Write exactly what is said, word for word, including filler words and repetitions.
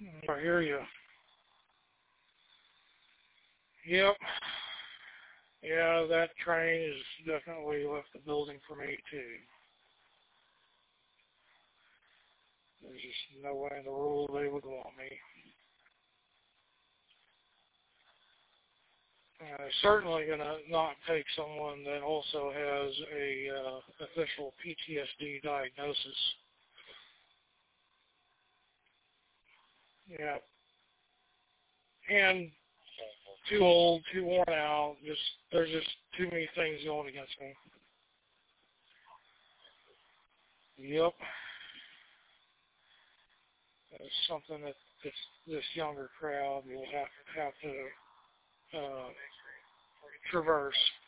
I hear you. Yep. Yeah, that train has definitely left the building for me too. There's just no way in the world they would want me. Uh, they're certainly going to not take someone that also has a uh, official P T S D diagnosis. Yeah. And too old, too worn out. Just there's just too many things going against me. Yep. It's something that this, this younger crowd will have, have to uh, traverse.